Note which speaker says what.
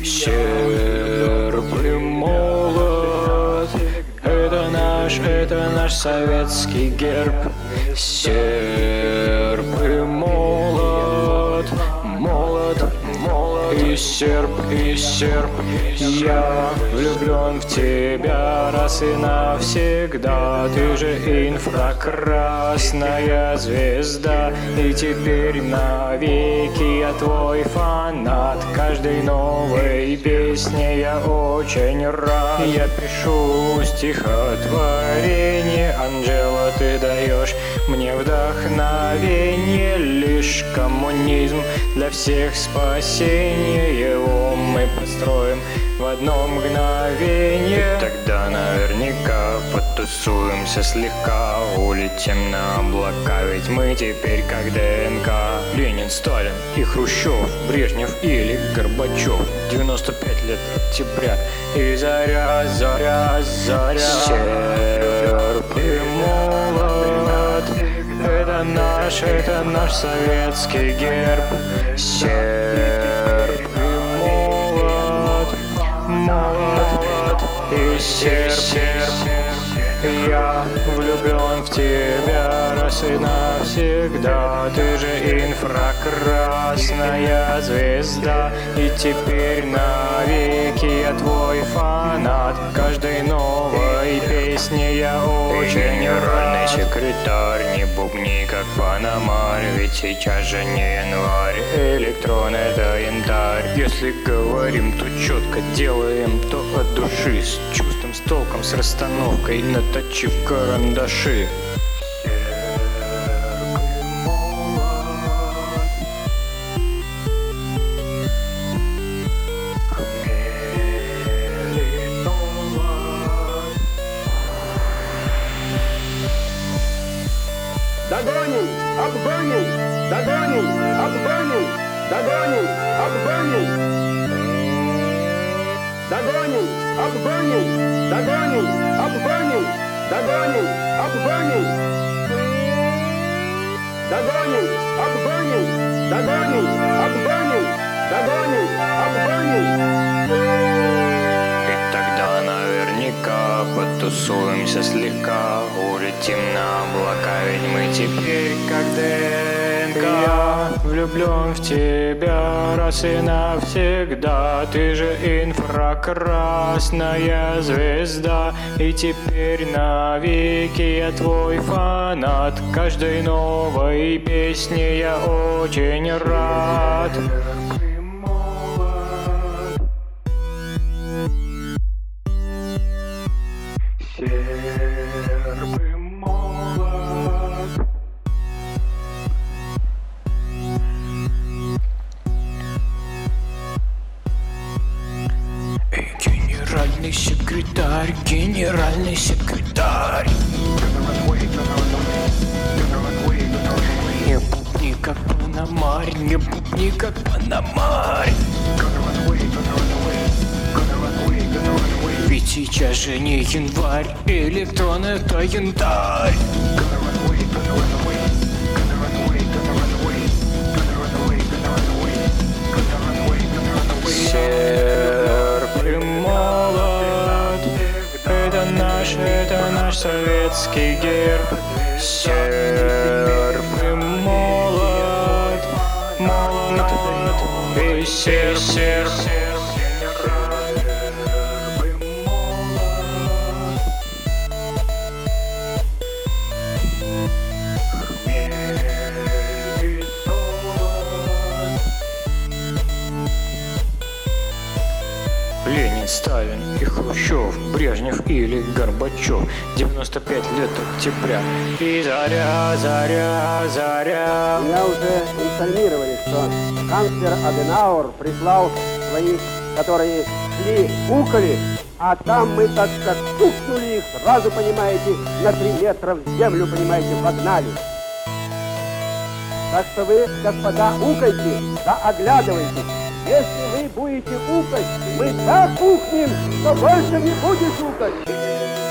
Speaker 1: Серп и молот, это наш советский герб. Серп и молот, молот, молот и серп, и серп. Я влюблен в тебя раз и навсегда. Ты же инфракрасная звезда, и теперь навеки я твой фанат. Каждой новой песне я очень рад. Я пишу стихотворение, Анжела, ты даешь мне вдохновение. Лишь коммунизм для всех спасение, его мы построим в одно мгновение. Тогда наверняка потусуемся слегка, улетим на облака, ведь мы теперь как ДНК. Ленин, Сталин и Хрущев, Брежнев или Горбачев. 95 лет октября и заря, заря, заря. Серп и молот, это наш советский герб. Серп и молот, молот и серп. Я влюблен в тебя раз и навсегда. Ты же инфракрасная звезда, и теперь навеки я твой фанат. Каждой новой песне я очень генеральный секретарь, не бубни как Панамарь, ведь сейчас же не январь, электрон это янтарь. Если говорим, то четко делаем, то от души, с чувством, с толком, с расстановкой, наточив карандаши.
Speaker 2: Догоним, обгоним, догоним, обгоним, догоним, обгоним. Догоним, обгоним, догоним, обгоним, догоним, обгоним. Догоним, обгоним, догоним, обгоним, догоним, обгоним.
Speaker 1: И тогда наверняка потусуемся слегка, улетим на облака, ведь мы теперь как ДНК. Я влюблен в тебя раз и навсегда. Ты же инфракрасная звезда, и теперь навеки я твой фанат. Каждой новой песне я очень рад. Серп и молот. Генеральный секретарь, генеральный секретарь. Не бубни как Панамарь, не бубни как Панамарь. Ведь сейчас же не январь, электрон это янтарь. Серп и молот, это наш советский герб. Серп и молот, молот и серп. Ленин, Сталин и Хрущев, Брежнев или Горбачев. 95 лет октября и заря, заря, заря.
Speaker 3: Меня уже информировали, что канцлер Аденауэр прислал своих, которые шли, укали, а там мы так как стукнули их, сразу, понимаете, на 3 метра в землю, понимаете, вогнали. Так что вы, господа, укайте, да оглядывайтесь. Если вы будете укать, мы так ухнем, что больше не будешь укать.